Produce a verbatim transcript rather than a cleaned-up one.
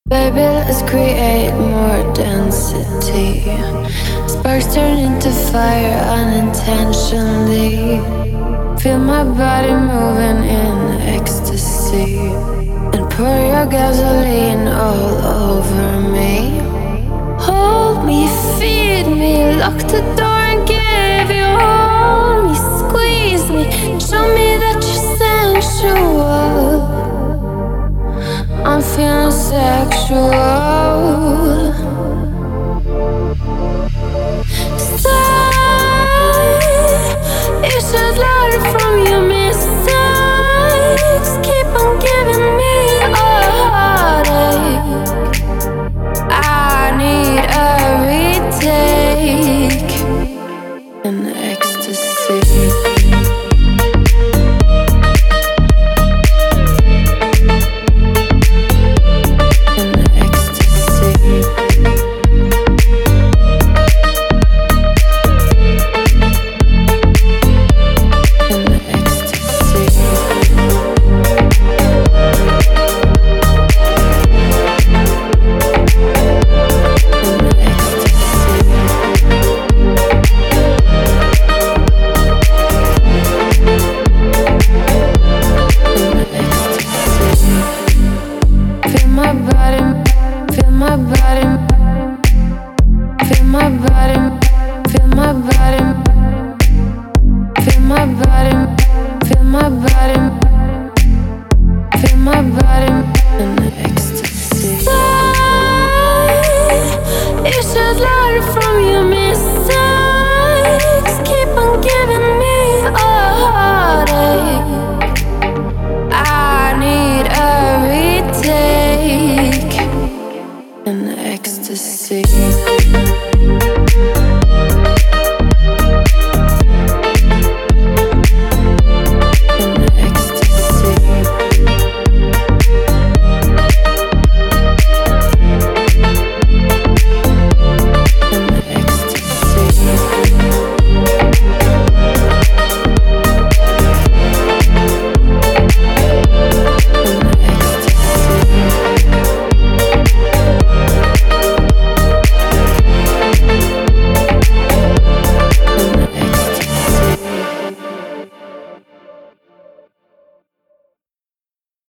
Baby, let's create more density. Sparks turn into fire unintentionally. Feel my body moving in ecstasy. And pour your gasoline all over me. Hold me, feed me, lock the door and give you all me. Squeeze me, show me that you're sensual. I'm feeling sexual. Stay. You should learn from your mistakes. Keep on giving me a heartache. I need a retake in ecstasy. Ecstasy.